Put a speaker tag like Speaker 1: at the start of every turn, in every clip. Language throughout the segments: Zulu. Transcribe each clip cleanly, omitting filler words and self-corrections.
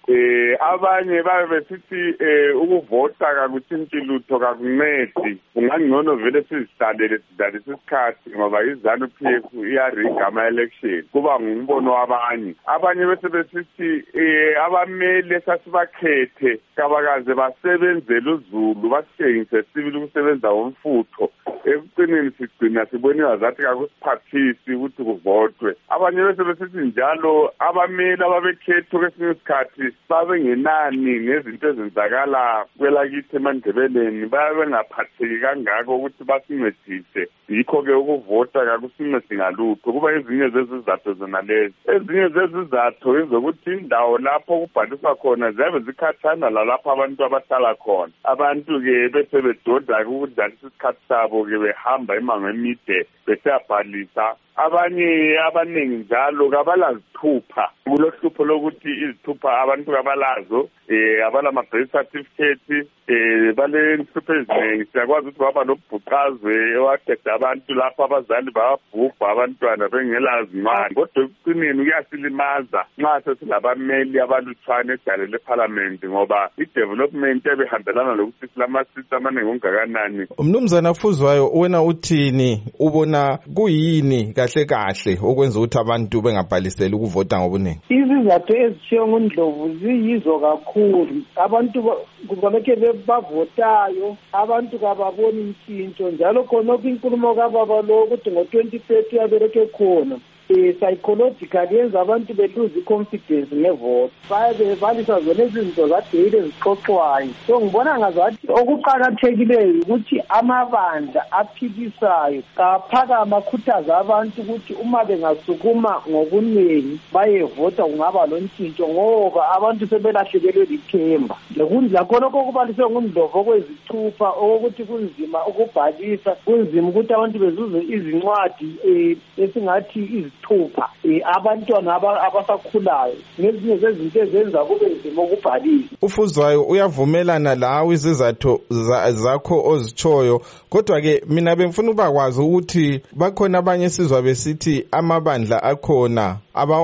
Speaker 1: abanye babe besithi ukuvota kakuthinti lutho kakuncedi ungangcono vele sizihlalele sidlalise isikhathi ngoba izanu PF iyariga ama-election kuba ngumbono abanye bese besithi abameli esasibakhethe kabakaze basebenzele uZulu basitshengise sibili ukusebenza ngomfutho ekucineni sigcina siboniwa zathi kakusiphathisi ukuthi kuvotwe abanye bese besithi njalo abameli ababekhethwe kwesinye isikhathi babengenani ngezinto ezenzakala kwelakithi eMandebeleni babe bengaphatheki kangako ukuthi basincedise yikho-ke ukuvota kakusincedi ngalutho kuba ezinye zezizathu zona lezi ezinye zezizathu ezokuthi indawo lapho kubhaliswa khona ziyabe zikhathana lalapho abantu abahlala khona abantu-ke bese bedoda ukudlalisa isikhathi sabo-ke behamba imango emide besiyabhalisa abanye abaningi njalo kabalazithupha kulohlupho lokuthi izithupha abantu kabalazo abalama-birth certificate balenhlupho eziningi siyakwazi ukuthi baba nobhuqazwe ewaqeda abantu lapho abazali babhubha abantwana bengelazi ncwadi kodwa ekucineni kuyasilimaza nxa sesilabameli abalutshwane edalele ephalamende ngoba i-development ebehambelana lokuthi silamasisi amaningi ongakanani.
Speaker 2: Mnumzana Fuzwayo, wena uthini ubona kuyini kahle kahle okwenza ukuthi abantu bengabhaliseli ukuvota ngobuningi?
Speaker 3: Izizathu ezishiwo nguNdlovu ziyizo kakhulu. Abantu kubaleke bavotayo abantu kababoni intshintsho njalo khona inkulumo kababa lo ukuthi ngo-2030 yabereke khona psychologically yenza abantu beluze confidence ngevote baye balisa zona izinto zadeyile ezixoxwayo. So ngibona ngazathi okuqakathekileyo ukuthi amabandla aphikisayo kaphakama akhuthaza abantu ukuthi uma bengasukuma ngobuningi bayevota kungaba lontshintsho ngoba abantu sebelahlekelwe lithemba. Lakhona okubaliswe nguNdlovu okwezithupha okokuthi kunzima ukubhalisa kunzima ukuthi abantu bezuze izincwadi esingathi thupha abantwana abasakhulayo ngezinye zezinto ezenza kube nzima ukubhalisa.
Speaker 2: Ufuzwayo uyavumelana lawe izizathu zakho ozitshoyo kodwa-ke mina bengifuna ukubakwazi ukuthi bakhona abanye sizwa besithi amabandla akhona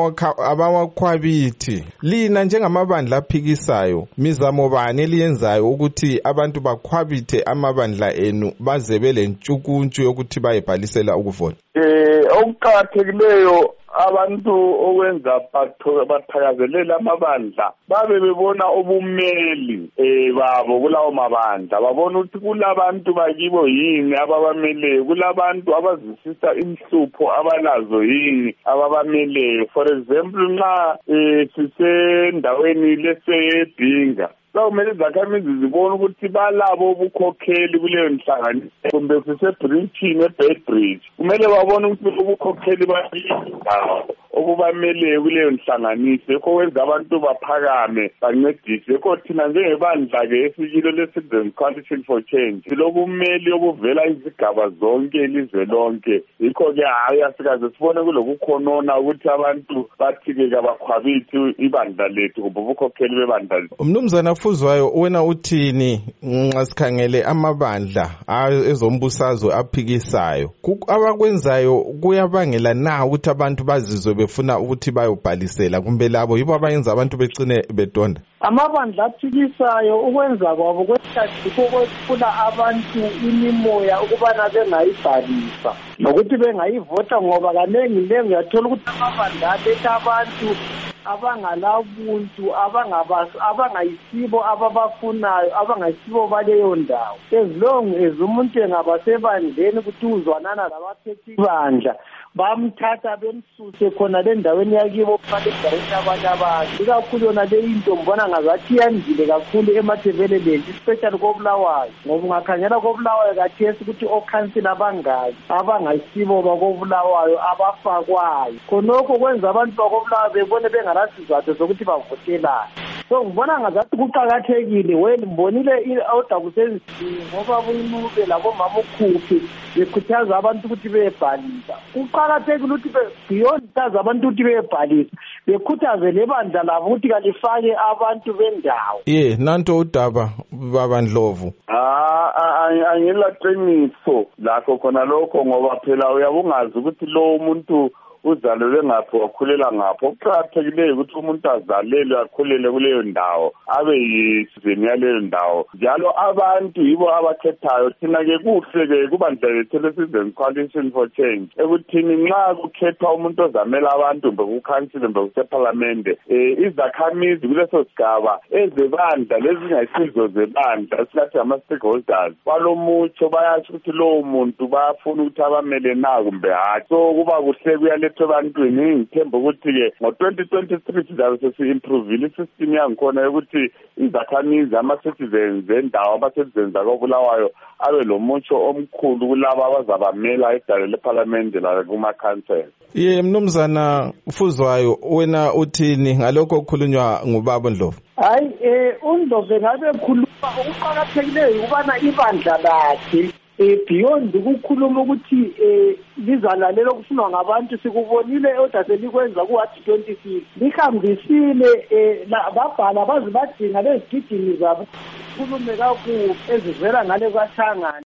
Speaker 2: abawakhwabithi. Lina njengamabandla aphikisayo mizamo bani eliyenzayo ukuthi abantu bakhwabithe amabandla enu baze belentshukuntshu yokuthi bayebhalisela ukuvota?
Speaker 1: Okuqakathekileyo abantu okwenza bathakazelela amabandla babe bebona ubumeli babo kulawo mabandla babona ukuthi kulabantu bakibo yini ababameleyo kulabantu abazisisa inhlupho abalazo yini ababameleyo. For example nxa sisendaweni lesebhinga kumele izakhamizi zibone ukuthi balabo ubukhokheli kuleyo nhlanganiso kumbe sisebridgini eBedbridge kumele babone ukuthi ubukhokheli balindawo okubameleyo kuleyo nhlanganiso yikho kwenza abantu baphakame bancedise. Yikho thina njengebandla-ke esikilo le-Citizens Coalition for Change silobumeli obuvela izigaba zonke ilizwe lonke. Yikho-ke hayi asikaze sibone kulokukhonona ukuthi abantu bathi-ke kabakhwabithi ibandla lethu kumbe ubukhokheli bebandla lethu.
Speaker 2: Mnumzana Fuzwayo, wena uthini nxa sikhangele amabandla ezombusazwe aphikisayo abakwenzayo kuyabangela na ukuthi abantu bazizwe befuna ukuthi bayobhalisela kumbe labo yibo abayenza abantu becine bedonda?
Speaker 3: Amabandla aphikisayo ukwenza kwabo kwesikhathi kokwethula abantu imimoya ukubana bengayibhalisa nokuthi bengayivota ngoba kanengi uyathola ukuthi amabandla aletha abantu abangalabuntu abangayisibo ababafunayo abangayisibo baleyo ndawo. As long as umuntu engaba sebandleni ukuthi uzwanana labaphethi bandla bamthatha bemsuse khona le ndaweni yakibo phakathi endaweni yabantu abantu. Ikakhulu yona le into mbona ngazathi yandile kakhulu eMathebeleleni especially koBulawayo ngoba ungakhangela koBulawayo kathesi ukuthi okhansila abangaki abangayisibo bakoBulawayo abafakwayo khonokho kwenza abantu bakoBulawayo bebone bengalasizathu sokuthi bavotelane. So ngibona ngazathi kuqakathekile ngibonile awudabusenzini ngoba buyinube labomama ukhuphi bekhuthaza abantu ukuthi bebhalisa. Kuqakathekile ukuthi beyond abantu ukuthi bebhalisa bekhuthaze lebandla labo ukuthi kalifake abantu bendawo.
Speaker 2: Nanto udaba babaNdlovu.
Speaker 1: Angilaqiniso lakho khona lokho ngoba phela uyabungazi ukuthi lo umuntu uzalelwe ngaphi wakhulela ngaphi. Okuqakathekileyo ukuthi umuntu azalelwe akhulele kuleyo ndawo abe yisizini yaleyo ndawo. Njalo abantu yibo abakhethayo. Thina-ke kuhle-ke kubandla lethu le-Citizens Coalition for Change ekuthini nxa kukhethwa umuntu ozamela abantu mbe kukhansile mbe kusephalamende izakhamizi kuleso sigaba ezebandla lezingayisizo zebandla singathi ama-stakeholders balomutsho bayasho ukuthi lowo muntu bayafuna ukuthi abamele na kumbe hatshi. So kuba kuhle kuyalethwa ebantwini. Ngithemba ukuthi-ke ngo-2023 sizabe sesi-improvile isystem yangikhona yokuthi izakhamizi ama-citizens endawo ama-citizens akobulawayo abe lo mutsho omkhulu kulabo abazabamela edale lephalamende la kuma-council.
Speaker 2: Mnumzana Fuzwayo, wena uthini ngalokho okukhulunywa ngubaba Ndlovu?
Speaker 3: Hayi, uNdlovu ngabe ekhuluma ukuqakathekileyo ukubana ibandla lakhe beyond ukukhuluma ukuthi lizalalela okufunwa ngabantu sikubonile oda selikwenza ku-Ward 26 lihambisile babhala baze badinga lezigidini zabo khulume kakuhle ezivela ngale kwaThangana.